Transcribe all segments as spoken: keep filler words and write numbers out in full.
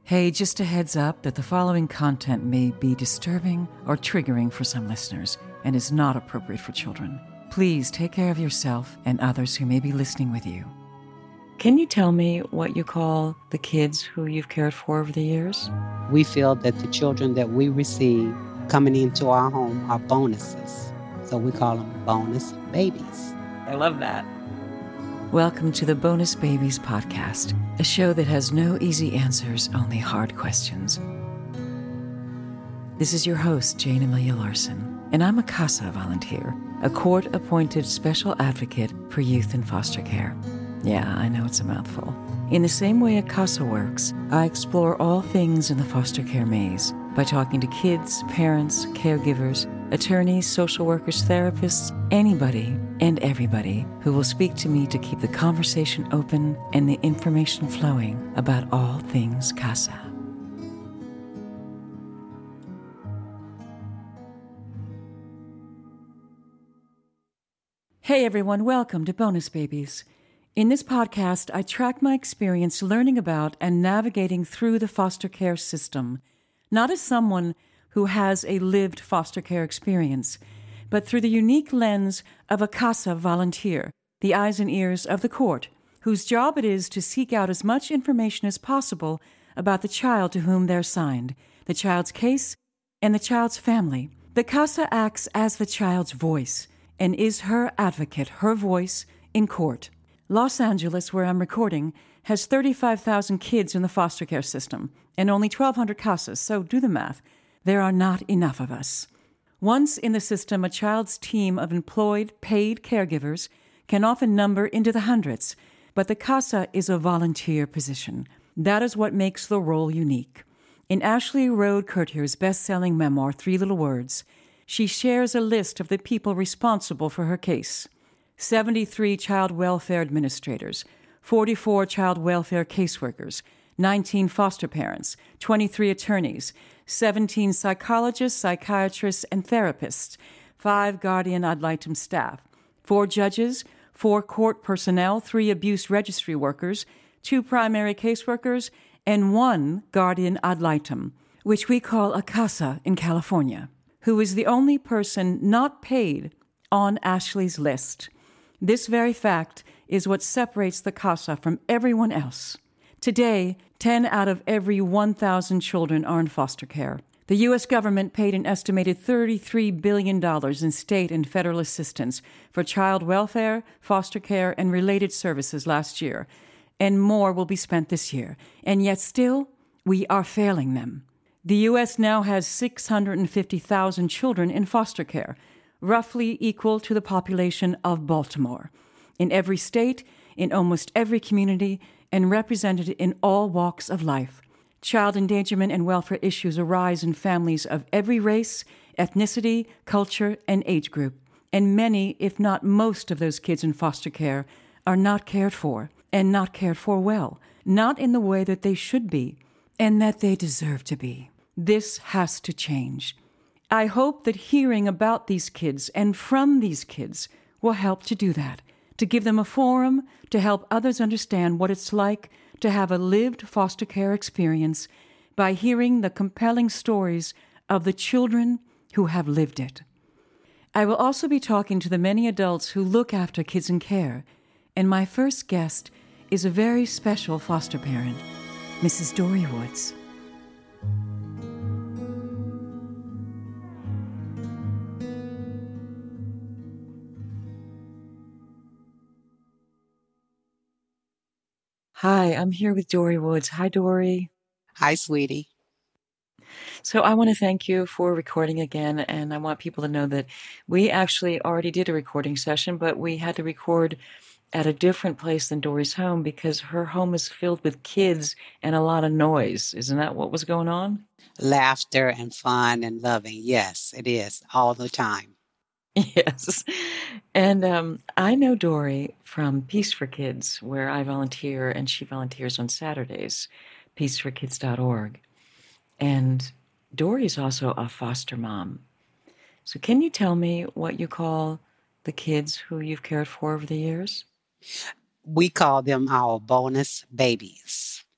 Hey, just a heads up that the following content may be disturbing or triggering for some listeners and is not appropriate for children. Please take care of yourself and others who may be listening with you. Can you tell me what you call the kids who you've cared for over the years? We feel that the children that we receive coming into our home are bonuses. So we call them bonus babies. I love that. Welcome to the Bonus Babies podcast, a show that has no easy answers, only hard questions. This is your host, Jane Amelia Larson, and I'm a CASA volunteer, a court-appointed special advocate for youth in foster care. Yeah, I know it's a mouthful. In the same way a CASA works, I explore all things in the foster care maze by talking to kids, parents, caregivers, attorneys, social workers, therapists, anybody and everybody who will speak to me to keep the conversation open and the information flowing about all things CASA. Hey everyone, welcome to Bonus Babies. In this podcast, I track my experience learning about and navigating through the foster care system, not as someone who has a lived foster care experience, but through the unique lens of a CASA volunteer, the eyes and ears of the court, whose job it is to seek out as much information as possible about the child to whom they're assigned, the child's case, and the child's family. The CASA acts as the child's voice and is her advocate, her voice in court. Los Angeles, where I'm recording, has thirty-five thousand kids in the foster care system and only twelve hundred CASAs, so do the math. There are not enough of us. Once in the system, a child's team of employed, paid caregivers can often number into the hundreds, but the CASA is a volunteer position. That is what makes the role unique. In Ashley Rode Curtier's best-selling memoir, Three Little Words, she shares a list of the people responsible for her case. seventy-three child welfare administrators, forty-four child welfare caseworkers, nineteen foster parents, twenty-three attorneys, seventeen psychologists, psychiatrists, and therapists, five guardian ad litem staff, four judges, four court personnel, three abuse registry workers, two primary caseworkers, and one guardian ad litem, which we call a CASA in California, who is the only person not paid on Ashley's list. This very fact is what separates the CASA from everyone else. Today, ten out of every one thousand children are in foster care. The U S government paid an estimated thirty-three billion dollars in state and federal assistance for child welfare, foster care, and related services last year, and more will be spent this year. And yet still, we are failing them. The U S now has six hundred fifty thousand children in foster care, roughly equal to the population of Baltimore. In every state, in almost every community, and represented in all walks of life. Child endangerment and welfare issues arise in families of every race, ethnicity, culture, and age group. And many, if not most of those kids in foster care are not cared for, and not cared for well, not in the way that they should be, and that they deserve to be. This has to change. I hope that hearing about these kids and from these kids will help to do that, to give them a forum to help others understand what it's like to have a lived foster care experience by hearing the compelling stories of the children who have lived it. I will also be talking to the many adults who look after kids in care, and my first guest is a very special foster parent, Missus Dory Woods. Hi, I'm here with Dory Woods. Hi, Dory. Hi, sweetie. So I want to thank you for recording again, and I want people to know that we actually already did a recording session, but we had to record at a different place than Dory's home because her home is filled with kids and a lot of noise. Isn't that what was going on? Laughter and fun and loving. Yes, it is all the time. Yes. And um, I know Dory from Peace for Kids, where I volunteer, and she volunteers on Saturdays, peace for kids dot org. And Dory is also a foster mom. So can you tell me what you call the kids who you've cared for over the years? We call them our bonus babies.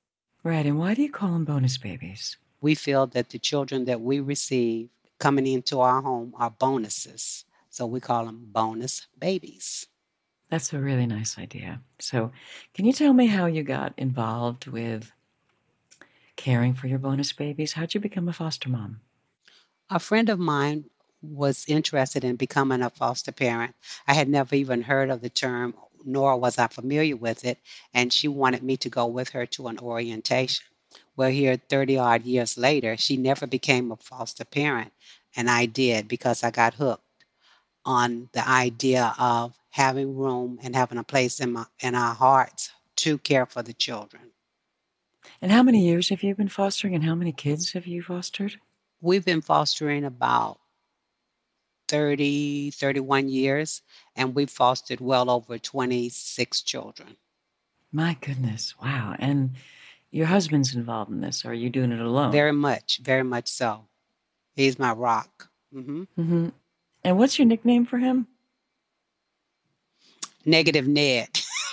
Right. And why do you call them bonus babies? We feel that the children that we receive coming into our home are bonuses. So we call them bonus babies. That's a really nice idea. So, can you tell me how you got involved with caring for your bonus babies? How'd you become a foster mom? A friend of mine was interested in becoming a foster parent. I had never even heard of the term, nor was I familiar with it, and she wanted me to go with her to an orientation. Well, here, thirty odd years later, she never became a foster parent, and I did because I got hooked on the idea of having room and having a place in, my, in our hearts to care for the children. And how many years have you been fostering, and how many kids have you fostered? We've been fostering about thirty, thirty-one years, and we've fostered well over twenty-six children. My goodness. Wow. And your husband's involved in this. Or are you doing it alone? Very much, very much so. He's my rock. Mm-hmm. Mm-hmm. And what's your nickname for him? Negative Ned.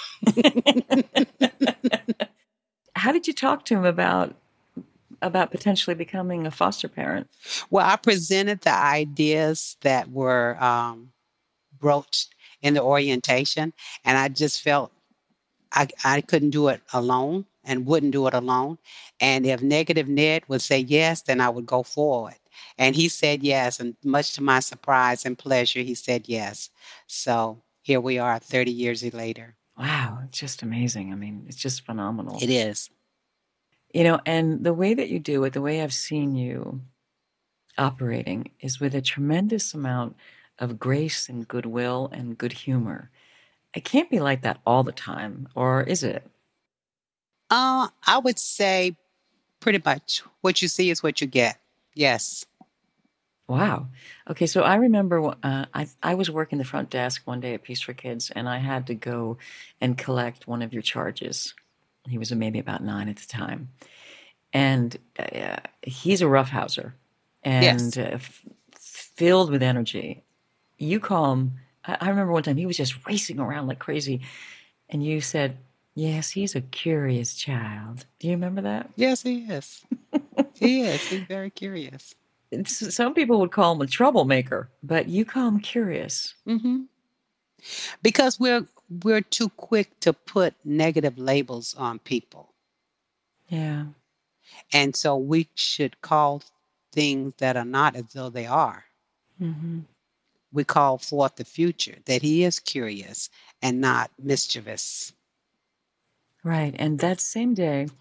How did you talk to him about about potentially becoming a foster parent? Well, I presented the ideas that were um, broached in the orientation, and I just felt I, I couldn't do it alone and wouldn't do it alone. And if Negative Ned would say yes, then I would go forward. And he said yes, and much to my surprise and pleasure, he said yes. So here we are thirty years later. Wow, it's just amazing. I mean, it's just phenomenal. It is. You know, and the way that you do it, the way I've seen you operating is with a tremendous amount of grace and goodwill and good humor. It can't be like that all the time, or is it? Uh, I would say pretty much what you see is what you get. Yes. Wow. Okay, so I remember uh, I I was working the front desk one day at Peace for Kids, and I had to go and collect one of your charges. He was maybe about nine at the time. And uh, he's a roughhouser and Yes. uh, f- filled with energy. You call him, I, I remember one time he was just racing around like crazy. And you said, yes, he's a curious child. Do you remember that? Yes, he is. He is. He's very curious. It's, some people would call him a troublemaker, but you call him curious. Mm-hmm. Because we're we're too quick to put negative labels on people. Yeah. And so we should call things that are not as though they are. Mm-hmm. We call forth the future, that he is curious and not mischievous. Right. And that same day,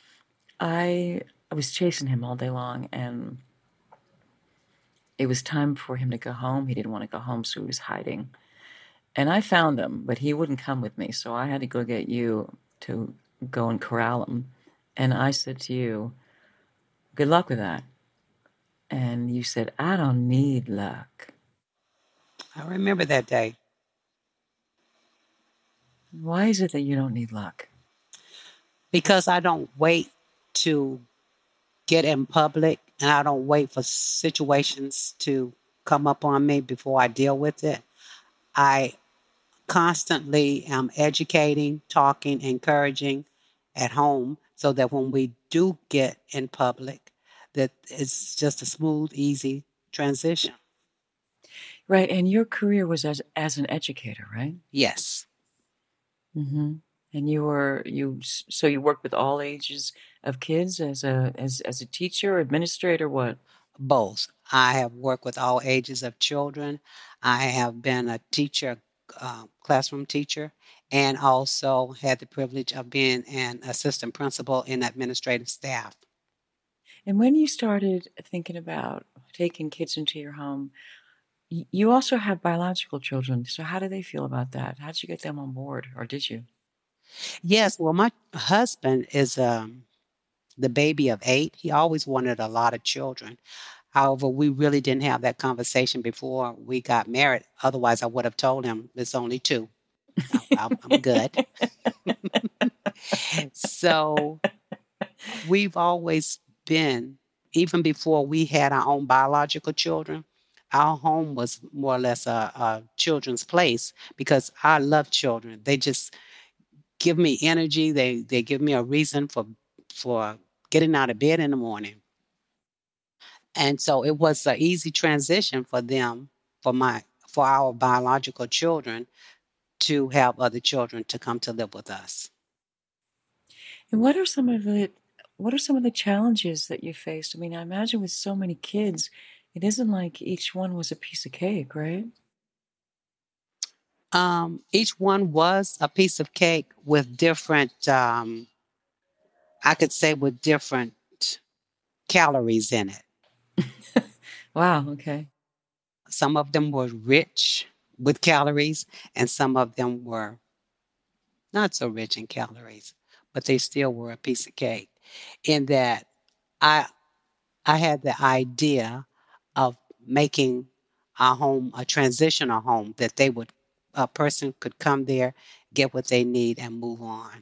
I, I was chasing him all day long, and it was time for him to go home. He didn't want to go home, so he was hiding. And I found him, but he wouldn't come with me, so I had to go get you to go and corral him. And I said to you, good luck with that. And you said, I don't need luck. I remember that day. Why is it that you don't need luck? Because I don't wait to get in public, and I don't wait for situations to come up on me before I deal with it. I constantly am educating, talking, encouraging at home so that when we do get in public, that it's just a smooth, easy transition. Right. And your career was as as an educator, right? Yes. Mm-hmm. And you were you so you worked with all ages of kids as a as as a teacher, administrator, what? Both. I have worked with all ages of children. I have been a teacher, uh, classroom teacher, and also had the privilege of being an assistant principal in administrative staff. And when you started thinking about taking kids into your home, y- you also have biological children. So how do they feel about that? How did you get them on board, or did you? Yes, well, my husband is um, the baby of eight. He always wanted a lot of children. However, we really didn't have that conversation before we got married. Otherwise, I would have told him it's only two. I'm, I'm good. So we've always been, even before we had our own biological children, our home was more or less a, a children's place because I love children. They just give me energy. They they give me a reason for for getting out of bed in the morning. And so it was an easy transition for them, for my for our biological children, to have other children to come to live with us. And what are some of the what are some of the challenges that you faced? I mean, I imagine with so many kids, it isn't like each one was a piece of cake, right? Um, each one was a piece of cake with different, um, I could say, with different calories in it. Wow, okay. Some of them were rich with calories, and some of them were not so rich in calories, but they still were a piece of cake. In that, I I had the idea of making our home a transitional home that they would a person could come there, get what they need, and move on.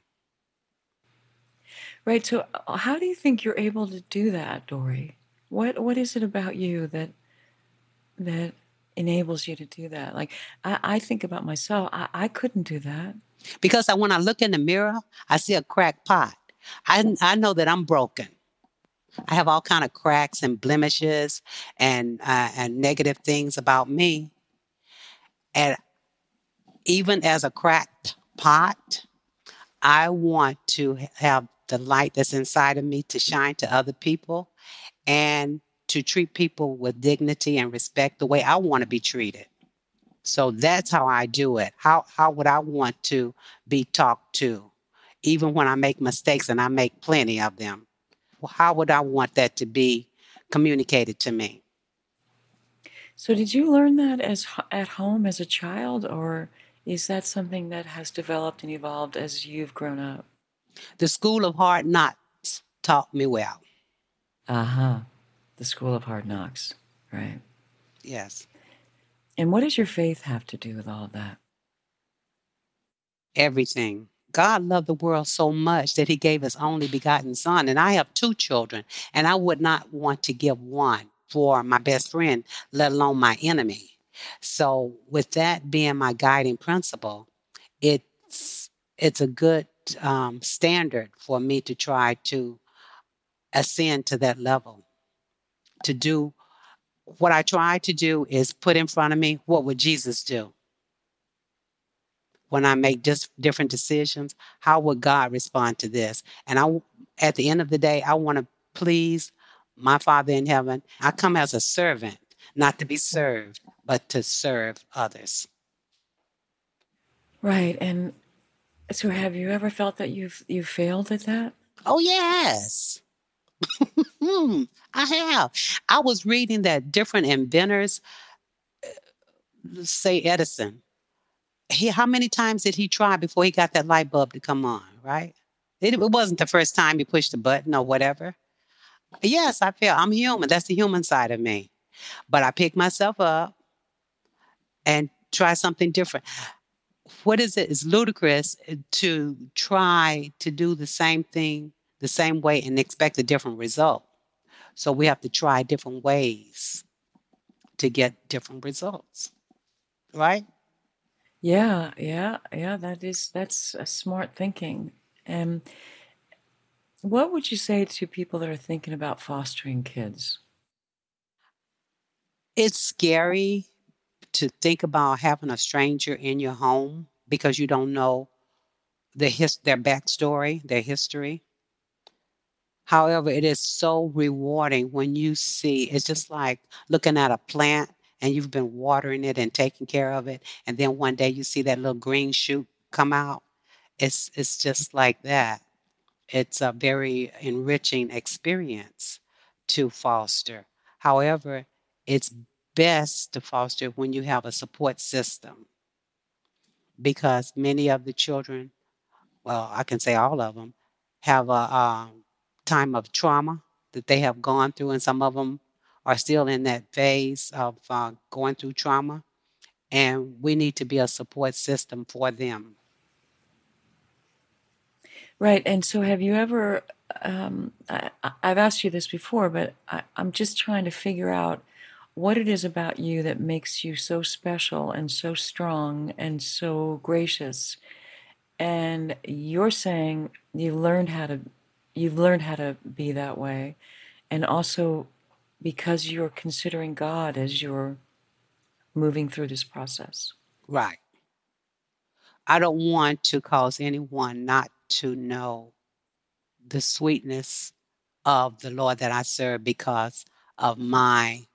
Right. So, uh, how do you think you're able to do that, Dory? What What is it about you that that enables you to do that? Like, I, I think about myself. I, I couldn't do that. Because I, when I look in the mirror, I see a cracked pot. I, I know that I'm broken. I have all kind of cracks and blemishes and uh, and negative things about me. And even as a cracked pot, I want to have the light that's inside of me to shine to other people and to treat people with dignity and respect the way I want to be treated. So that's how I do it. How how would I want to be talked to, even when I make mistakes and I make plenty of them? Well, how would I want that to be communicated to me? So, did you learn that as h- at home as a child, or is that something that has developed and evolved as you've grown up? The School of Hard Knocks taught me well. Uh huh. The School of Hard Knocks, right? Yes, And what does your faith have to do with all of that? everything. God loved the world so much that he gave his only begotten son. And I have two children, and I would not want to give one for my best friend, let alone my enemy. So, with that being my guiding principle, it's it's a good um, standard for me to try to ascend to that level. To do what I try to do is put in front of me, what would Jesus do when I make just different decisions? How would God respond to this? And I, at the end of the day, I want to please my Father in heaven. I come as a servant, not to be served, but to serve others. Right. And so, have you ever felt that you've you failed at that? Oh yes. Hmm, I have. I was reading that different inventors, say Edison, he how many times did he try before he got that light bulb to come on, right? It, it wasn't the first time he pushed the button or whatever. Yes, I feel I'm human. That's the human side of me. But I pick myself up and try something different. What is it? It's ludicrous to try to do the same thing the same way and expect a different result. So we have to try different ways to get different results, right? Yeah, yeah, yeah. That is that's a smart thinking. And what would you say to people that are thinking about fostering kids? It's scary to think about having a stranger in your home because you don't know the his, their backstory, their history. However, it is so rewarding when you see it's just like looking at a plant and you've been watering it and taking care of it, and then one day you see that little green shoot come out. It's it's just like that. It's a very enriching experience to foster. However, it's best to foster when you have a support system because many of the children, well, I can say all of them, have a um, time of trauma that they have gone through, and some of them are still in that phase of uh, going through trauma. And we need to be a support system for them. Right. And so, have you ever? Um, I, I- I've asked you this before, but I, I'm just trying to figure out what it is about you that makes you so special and so strong and so gracious. And you're saying you learned how to you've learned how to be that way. And also because you're considering God as you're moving through this process. Right. I don't want to cause anyone not to know the sweetness of the Lord that I serve because of my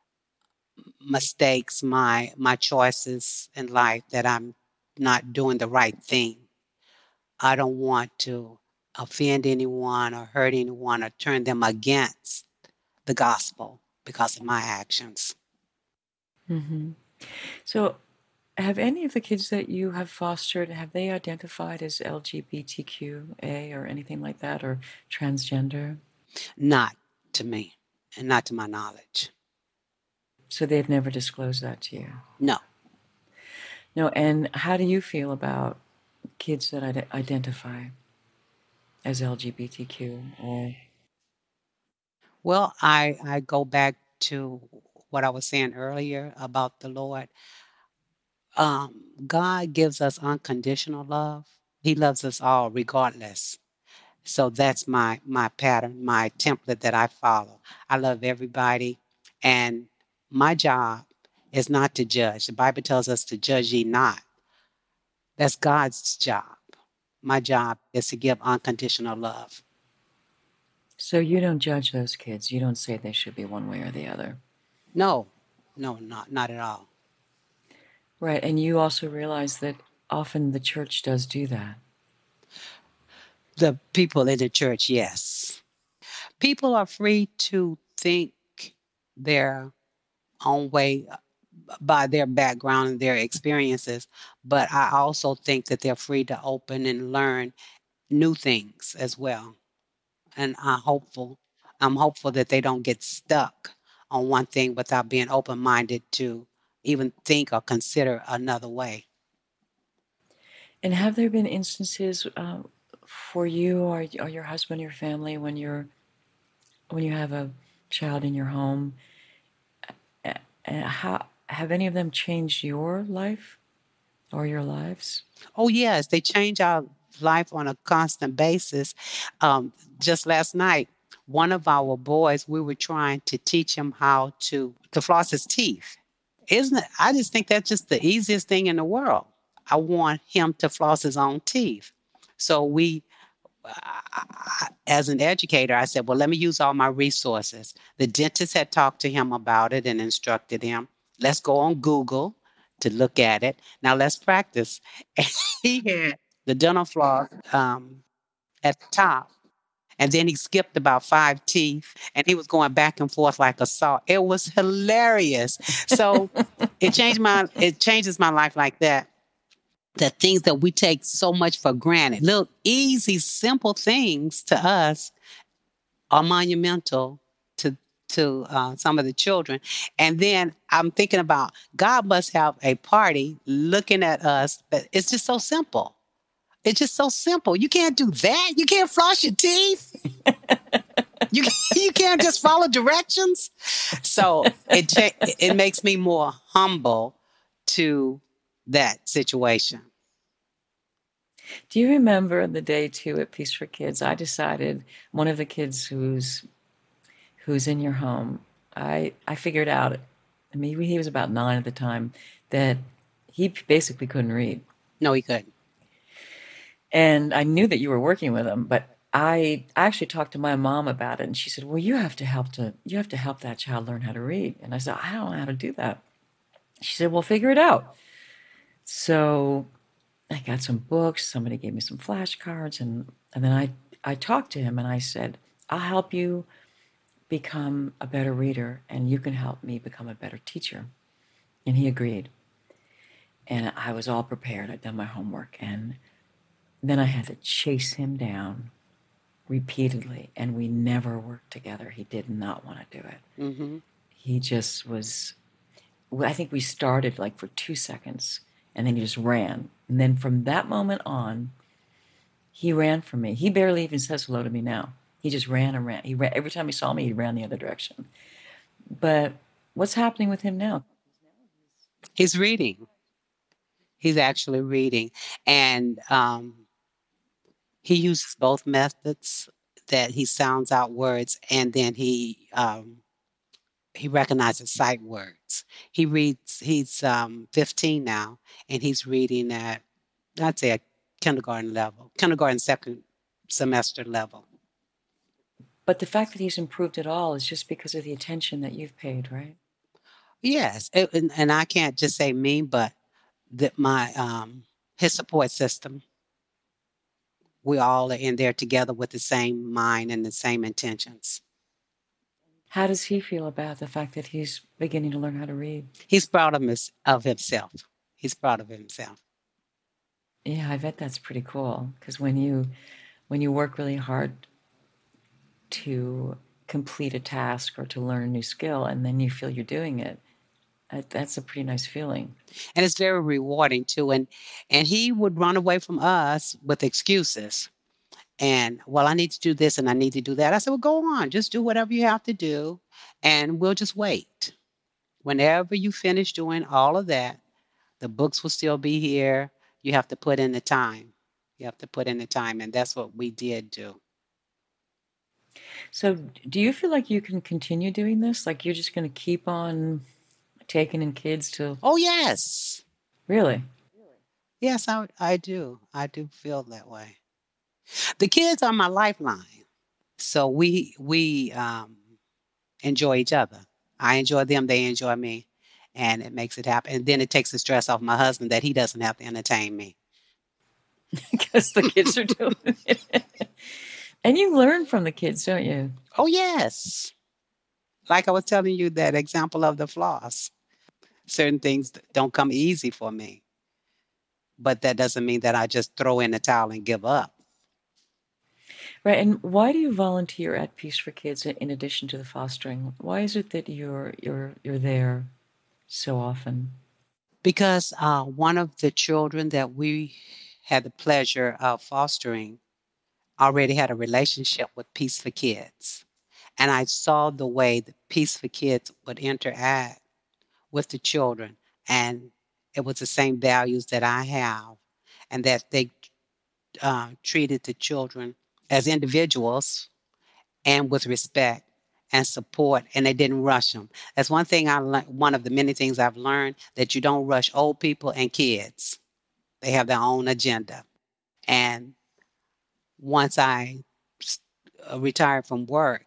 mistakes, my my choices in life, that I'm not doing the right thing. I don't want to offend anyone or hurt anyone or turn them against the gospel because of my actions. Mm-hmm. So, have any of the kids that you have fostered, have they identified as L G B T Q A or anything like that, or transgender? Not to me, and not to my knowledge. So they've never disclosed that to you? No. No, and how do you feel about kids that ide- identify as L G B T Q or? Well, I I go back to what I was saying earlier about the Lord. Um, God gives us unconditional love. He loves us all regardless. So that's my my pattern, my template that I follow. I love everybody, and my job is not to judge. The Bible tells us to judge ye not. That's God's job. My job is to give unconditional love. So you don't judge those kids. You don't say they should be one way or the other. No, no, not not at all. Right, and you also realize that often the church does do that. The people in the church, yes. People are free to think their own way uh, by their background and their experiences, but I also think that they're free to open and learn new things as well. And I'm hopeful. I'm hopeful that they don't get stuck on one thing without being open-minded to even think or consider another way. And have there been instances uh, for you or, or your husband, your family, when you're when you have a child in your home, uh, uh, how have any of them changed your life or your lives? Oh, yes, they change our life on a constant basis. Um, just last night, one of our boys, we were trying to teach him how to to floss his teeth. Isn't it? I just think that's just the easiest thing in the world. I want him to floss his own teeth. So we, I- as an educator, I said, well, let me use all my resources. The dentist had talked to him about it and instructed him. Let's go on Google to look at it. Now let's practice. And he had the dental floss um, at the top. And then he skipped about five teeth and he was going back and forth like a saw. It was hilarious. So it changed my it changes my life like that. The things that we take so much for granted, little easy, simple things to us are monumental to to uh, some of the children. And then I'm thinking about God must have a party looking at us. That it's just so simple. It's just so simple. You can't do that. You can't floss your teeth. You you can't just follow directions. So it cha- it makes me more humble to that situation. Do you remember the day too at Peace for Kids? I decided one of the kids who's who's in your home. I I figured out, maybe he was about nine at the time, that he basically couldn't read. No, he couldn't. And I knew that you were working with him, but I actually talked to my mom about it, and she said, "Well, you have to help to you have to help that child learn how to read." And I said, "I don't know how to do that." She said, "Well, figure it out." So I got some books. Somebody gave me some flashcards, and and then I I talked to him, and I said, "I'll help you become a better reader, and you can help me become a better teacher." And he agreed. And I was all prepared. I'd done my homework, and then I had to chase him down repeatedly, and we never worked together. He did not want to do it. Mm-hmm. He just was, I think we started like for two seconds, and then he just ran. And then from that moment on, he ran from me. He barely even says hello to me now. He just ran and ran. He ran every time he saw me. He ran the other direction. But what's happening with him now? He's reading. He's actually reading, and um, he uses both methods that he sounds out words and then he um, he recognizes sight words. He reads. He's um, fifteen now, and he's reading at I'd say a kindergarten level, kindergarten second semester level. But the fact that he's improved at all is just because of the attention that you've paid, right? Yes, it, and, and I can't just say me, but that my um, his support system. We all are in there together with the same mind and the same intentions. How does he feel about the fact that he's beginning to learn how to read? He's proud of, his, of himself. He's proud of himself. Yeah, I bet that's pretty cool. Because when you when you work really hard to complete a task or to learn a new skill, and then you feel you're doing it, that's a pretty nice feeling. And it's very rewarding too. And and he would run away from us with excuses. And well, I need to do this and I need to do that. I said, well, go on, just do whatever you have to do, and we'll just wait. Whenever you finish doing all of that, the books will still be here. You have to put in the time. You have to put in the time, and that's what we did do. So, do you feel like you can continue doing this? Like you're just going to keep on taking in kids to? Oh yes, Really? yes, I I do. I do feel that way. The kids are my lifeline, so we we um, enjoy each other. I enjoy them, they enjoy me, and it makes it happen. And then it takes the stress off my husband that he doesn't have to entertain me. Because the kids are doing it. And you learn from the kids, don't you? Oh, yes. Like I was telling you that example of the floss. Certain things don't come easy for me. But that doesn't mean that I just throw in the towel and give up. Right. And why do you volunteer at Peace for Kids in addition to the fostering? Why is it that you're you're you're there so often? Because uh, one of the children that we had the pleasure of fostering already had a relationship with Peace for Kids. And I saw the way that Peace for Kids would interact with the children. And it was the same values that I have, and that they uh, treated the children as individuals and with respect and support, and they didn't rush them. That's one thing I learned, one of the many things I've learned, that you don't rush old people and kids. They have their own agenda. And once I uh, retired from work,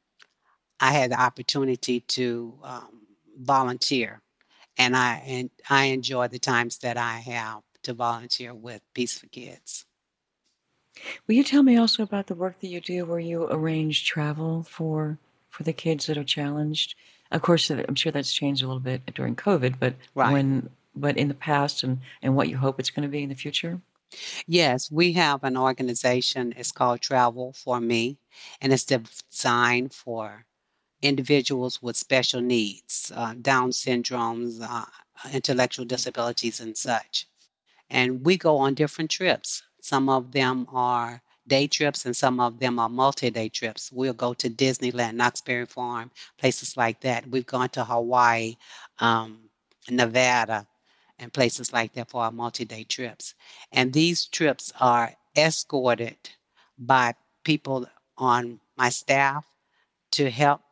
I had the opportunity to um, volunteer, and I and I enjoy the times that I have to volunteer with Peace for Kids. Will you tell me also about the work that you do where you arrange travel for for the kids that are challenged? Of course, I'm sure that's changed a little bit during COVID, but Right. when but in the past and, and what you hope it's going to be in the future? Yes, we have an organization. It's called Travel for Me, and it's designed for individuals with special needs, uh, Down syndromes, uh, intellectual disabilities, and such. And we go on different trips. Some of them are day trips and some of them are multi-day trips. We'll go to Disneyland, Knott's Berry Farm, places like that. We've gone to Hawaii, um, Nevada, and places like that for our multi-day trips. And these trips are escorted by people on my staff to help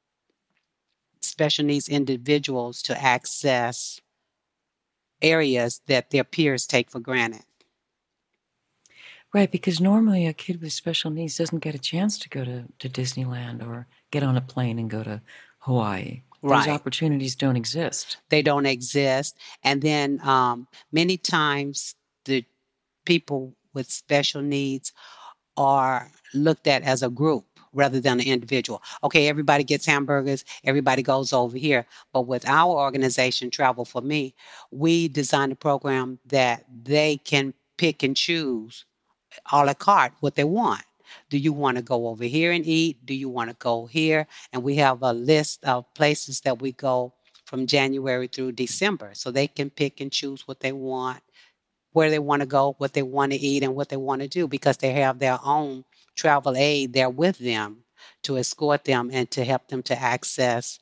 special needs individuals to access areas that their peers take for granted. Right, because normally a kid with special needs doesn't get a chance to go to, to Disneyland or get on a plane and go to Hawaii. Those Right. opportunities don't exist. They don't exist. And then um, many times the people with special needs are looked at as a group rather than an individual. Okay, everybody gets hamburgers, everybody goes over here. But with our organization, Travel for Me, we designed a program that they can pick and choose a la carte what they want. Do you want to go over here and eat? Do you want to go here? And we have a list of places that we go from January through December. So they can pick and choose what they want, where they want to go, what they want to eat, and what they want to do, because they have their own travel aid there with them to escort them and to help them to access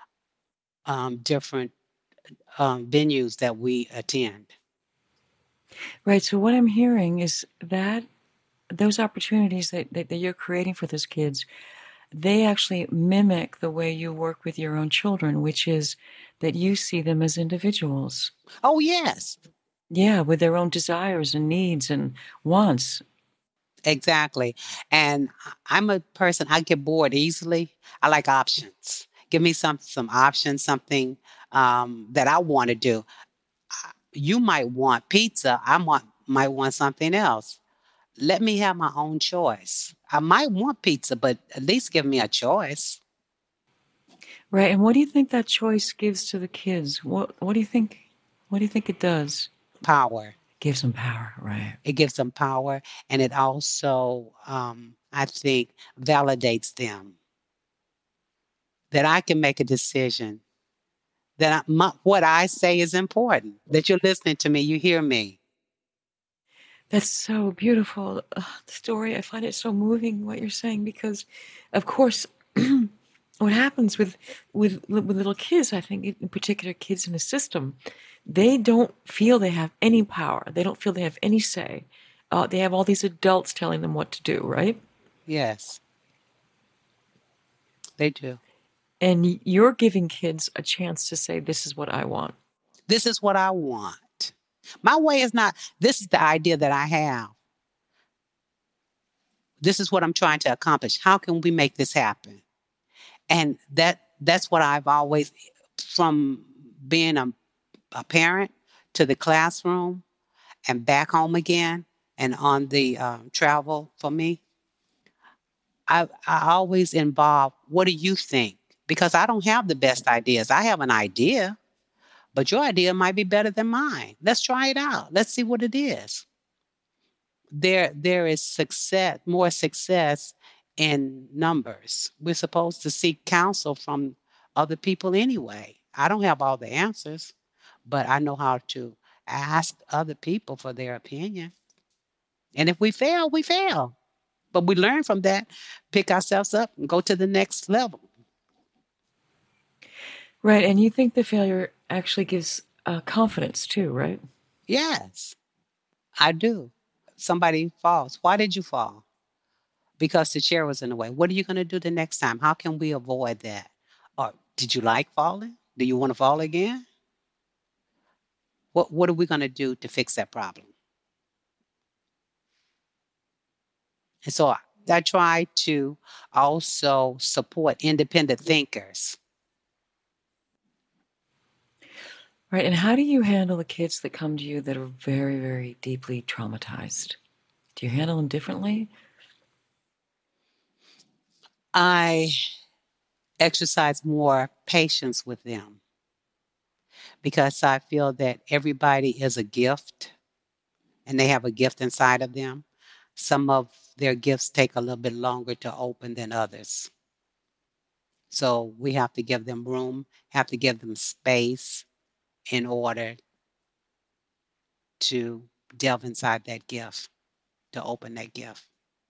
um, different um, venues that we attend. Right, so what I'm hearing is that those opportunities that, that, that you're creating for those kids, they actually mimic the way you work with your own children, which is that you see them as individuals. Oh, yes. Yeah, with their own desires and needs and wants. Exactly. And I- I'm a person, I get bored easily. I like options. Give me some some options, something um, that I want to do. You might want pizza. I want, might want something else. Let me have my own choice. I might want pizza, but at least give me a choice. Right. And what do you think that choice gives to the kids? What what do you think what do you think it does? Power. Gives them power, right? It gives them power, and it also, um, I think, validates them that I can make a decision. That I, my, what I say is important. That you're listening to me, you hear me. That's so beautiful. Ugh, the story, I find it so moving what you're saying because, of course, what happens with, with with little kids, I think, in particular kids in the system, they don't feel they have any power. They don't feel they have any say. Uh, they have all these adults telling them what to do, right? Yes, they do. And you're giving kids a chance to say, "This is what I want." This is what I want. My way is not, this is the idea that I have. This is what I'm trying to accomplish. How can we make this happen? And that that's what I've always, from being a, a parent to the classroom and back home again and on the um, travel for me, I, I always involve, what do you think? Because I don't have the best ideas. I have an idea, but your idea might be better than mine. Let's try it out. Let's see what it is. There, there is success, more success in numbers. We're supposed to seek counsel from other people anyway. I don't have all the answers, but I know how to ask other people for their opinion. And if we fail, we fail. But we learn from that, pick ourselves up, and go to the next level. Right. And you think the failure actually gives uh, confidence too, right? Yes, I do. Somebody falls. Why did you fall? Because the chair was in the way. What are you going to do the next time? How can we avoid that? Or did you like falling? Do you want to fall again? What What are we going to do to fix that problem? And so I, I try to also support independent thinkers. Right. And how do you handle the kids that come to you that are very, very deeply traumatized? Do you handle them differently? I exercise more patience with them because I feel that everybody is a gift and they have a gift inside of them. Some of their gifts take a little bit longer to open than others. So we have to give them room, have to give them space in order to delve inside that gift, to open that gift.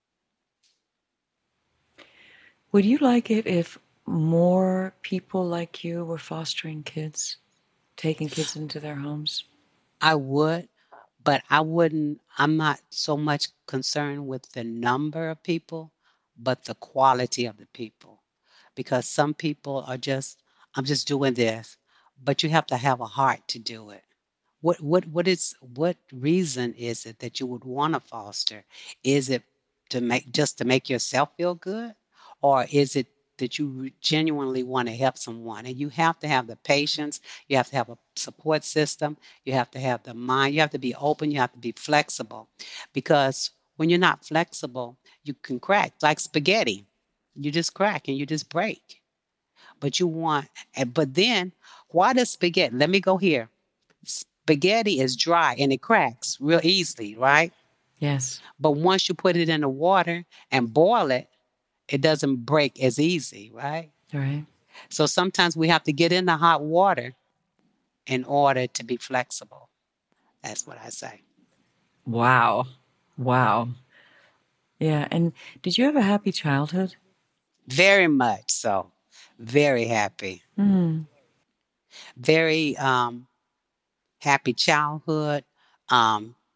Would you like it if more people like you were fostering kids, taking kids into their homes? I would, but I wouldn't, I'm not so much concerned with the number of people, but the quality of the people. Because some people are just, I'm just doing this, but you have to have a heart to do it. What what what is what reason is it that you would want to foster? Is it to make, just to make yourself feel good, or is it that you re- genuinely want to help someone? And you have to have the patience. You have to have a support system. You have to have the mind. You have to be open. You have to be flexible, because when you're not flexible, you can crack like spaghetti. You just crack and you just break. But you want, and- but then why does spaghetti? Let me go here. Spaghetti is dry and it cracks real easily, right? Yes. But once you put it in the water and boil it, it doesn't break as easy, right? All right. So sometimes we have to get in the hot water in order to be flexible. That's what I say. Wow. Wow. Yeah. And did you have a happy childhood? Very much so. Very happy. Mm. Very um, happy childhood. Um,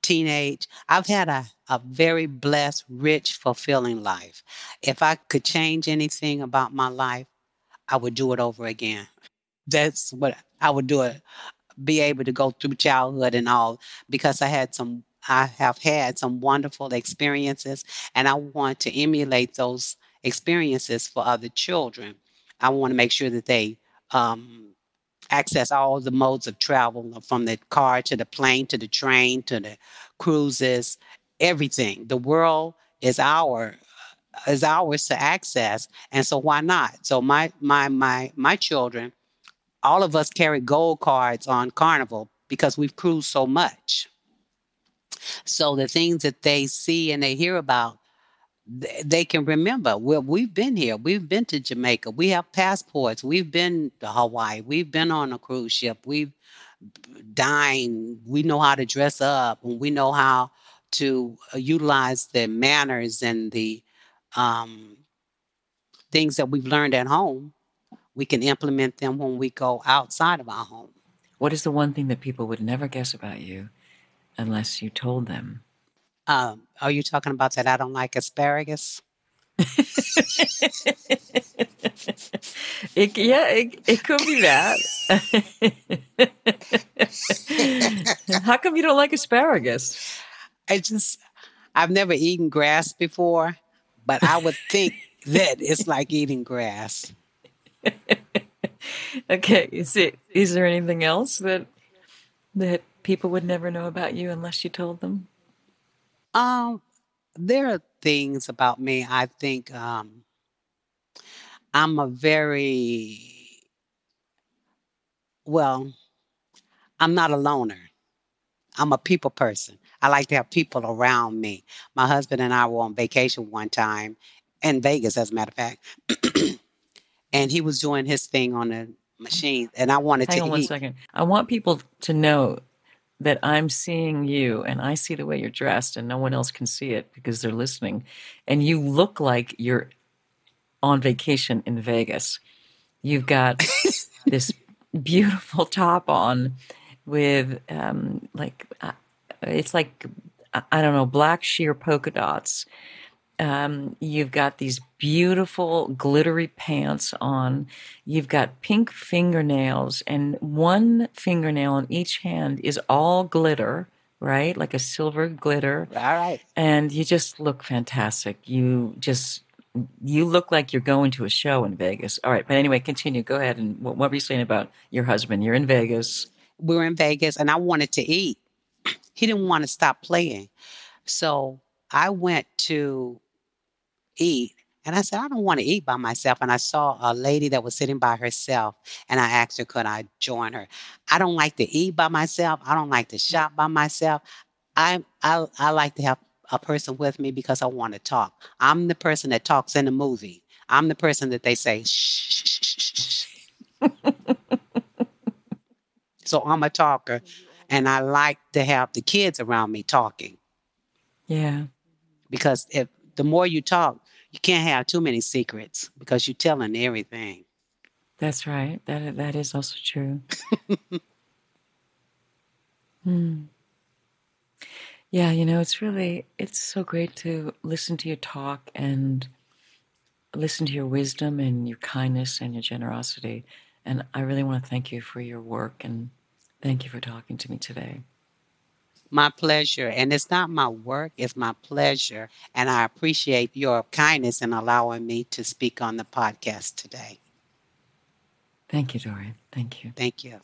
teenage. I've had a, a very blessed, rich, fulfilling life. If I could change anything about my life, I would do it over again. That's what I would do it, be able to go through childhood and all, because I had some, I have had some wonderful experiences, and I want to emulate those experiences for other children. I want to make sure that they um, access all the modes of travel, from the car to the plane to the train to the cruises, everything. The world is our is ours to access, and so why not? So my my my my children, all of us carry gold cards on Carnival because we've cruised so much. So the things that they see and they hear about, th- they can remember. Well, we've been here. We've been to Jamaica. We have passports. We've been to Hawaii. We've been on a cruise ship. We've dined. We know how to dress up, and we know how to uh, utilize the manners and the um, things that we've learned at home. We can implement them when we go outside of our home. What is the one thing that people would never guess about you unless you told them? Um, are you talking about that I don't like asparagus? It, yeah, it, it could be that. How come you don't like asparagus? I just, I've never eaten grass before, but I would think that it's like eating grass. Okay, is it? Is there anything else that that people would never know about you unless you told them? Um, there are things about me. I think um, I'm a very, well, I'm not a loner. I'm a people person. I like to have people around me. My husband and I were on vacation one time in Vegas, as a matter of fact, and he was doing his thing on the machine, and I wanted Hang to on one eat. second. I want people to know that I'm seeing you and I see the way you're dressed and no one else can see it because they're listening. And you look like you're on vacation in Vegas. You've got this beautiful top on with um, like, uh, it's like, I I don't know, black sheer polka dots. Um, you've got these beautiful glittery pants on. You've got pink fingernails, and one fingernail on each hand is all glitter, right? Like a silver glitter. All right. And you just look fantastic. You just, you look like you're going to a show in Vegas. All right. But anyway, continue. Go ahead. And what, what were you saying about your husband? You're in Vegas. We were in Vegas, and I wanted to eat. He didn't want to stop playing. So I went to eat. And I said, I don't want to eat by myself. And I saw a lady that was sitting by herself, and I asked her, could I join her? I don't like to eat by myself. I don't like to shop by myself. I, I, I like to have a person with me because I want to talk. I'm the person that talks in a movie. I'm the person that they say, shh, shh, shh, shh, shh. So I'm a talker, and I like to have the kids around me talking. Yeah. Because if the more you talk, you can't have too many secrets because you're telling everything. That's right. That that is also true. Hmm. Yeah, you know, it's really, it's so great to listen to you talk and listen to your wisdom and your kindness and your generosity. And I really want to thank you for your work and thank you for talking to me today. My pleasure. And it's not my work, it's my pleasure. And I appreciate your kindness in allowing me to speak on the podcast today. Thank you, Dorian. Thank you. Thank you.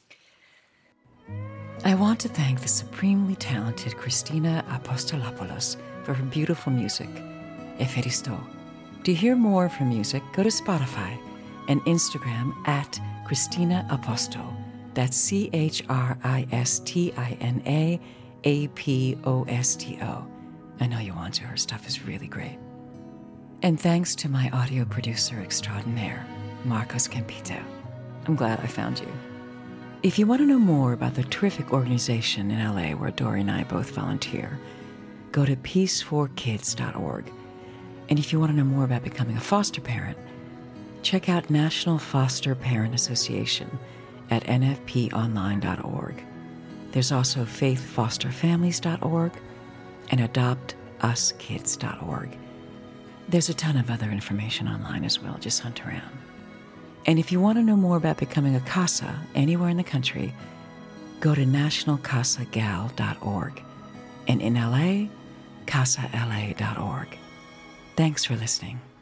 I want to thank the supremely talented Christina Apostolopoulos for her beautiful music, Eferisto. To hear more from music, go to Spotify and Instagram at Christina Aposto. That's C H R I S T I N A A P O S T O. I know you want to. Her stuff is really great. And thanks to my audio producer extraordinaire, Marcos Campito. I'm glad I found you. If you want to know more about the terrific organization in L A where Dory and I both volunteer, go to peace for kids dot org. And if you want to know more about becoming a foster parent, check out National Foster Parent Association at N F P online dot org. There's also faith foster families dot org and adopt us kids dot org. There's a ton of other information online as well. Just hunt around. And if you want to know more about becoming a CASA anywhere in the country, go to national casa gal dot org. And in L A, casa L A dot org. Thanks for listening.